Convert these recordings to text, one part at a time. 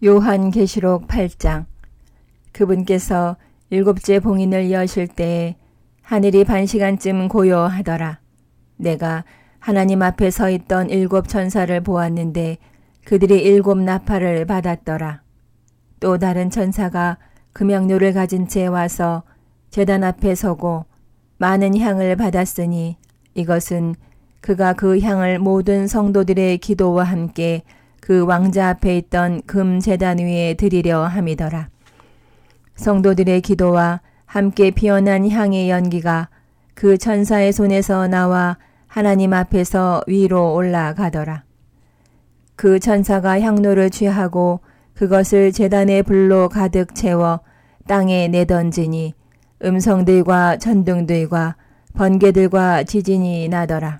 요한계시록 8장. 그분께서 일곱째 봉인을 여실 때에 하늘이 반시간쯤 고요하더라. 내가 하나님 앞에 서 있던 일곱 천사를 보았는데 그들이 일곱 나팔을 받았더라. 또 다른 천사가 금향료를 가진 채 와서 제단 앞에 서고 많은 향을 받았으니 이것은 그가 그 향을 모든 성도들의 기도와 함께 그 왕자 앞에 있던 금 제단 위에 드리려 함이더라. 성도들의 기도와 함께 피어난 향의 연기가 그 천사의 손에서 나와 하나님 앞에서 위로 올라가더라. 그 천사가 향로를 취하고 그것을 제단의 불로 가득 채워 땅에 내던지니 음성들과 천둥들과 번개들과 지진이 나더라.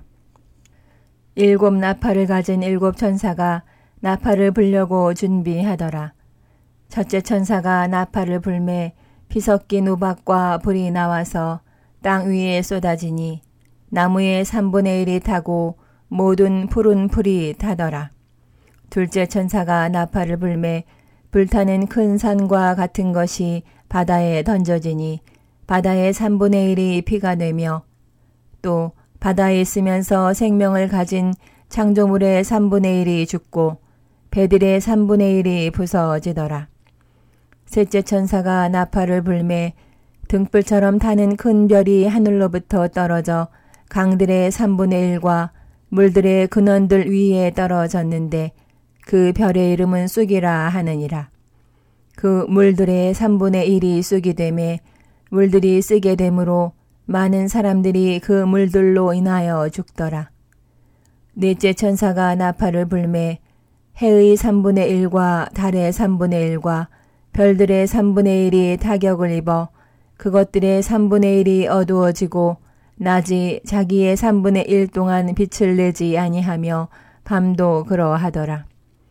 일곱 나팔을 가진 일곱 천사가 나팔을 불려고 준비하더라. 첫째 천사가 나팔을 불매 피 섞인 우박과 불이 나와서 땅 위에 쏟아지니 나무의 3분의 1이 타고 모든 푸른 풀이 타더라. 둘째 천사가 나팔을 불매 불타는 큰 산과 같은 것이 바다에 던져지니 바다의 3분의 1이 피가 되며 또 바다에 있으면서 생명을 가진 창조물의 3분의 1이 죽고 배들의 3분의 1이 부서지더라. 셋째 천사가 나팔을 불매 등불처럼 타는 큰 별이 하늘로부터 떨어져 강들의 3분의 1과 물들의 근원들 위에 떨어졌는데 그 별의 이름은 쑥이라 하느니라. 그 물들의 3분의 1이 쑥이 되매 물들이 쓰게 되므로 많은 사람들이 그 물들로 인하여 죽더라. 넷째 천사가 나팔을 불매 해의 3분의 1과 달의 3분의 1과 별들의 3분의 1이 타격을 입어 그것들의 3분의 1이 어두워지고 낮이 자기의 3분의 1 동안 빛을 내지 아니하며 밤도 그러하더라.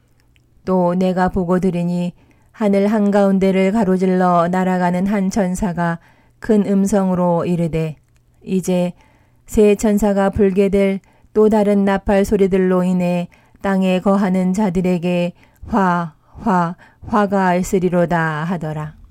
또 내가 보고 들으니 하늘 한가운데를 가로질러 날아가는 한 천사가 큰 음성으로 이르되 이제 새 천사가 불게 될 또 다른 나팔 소리들로 인해 땅에 거하는 자들에게 화가 있으리로다 하더라.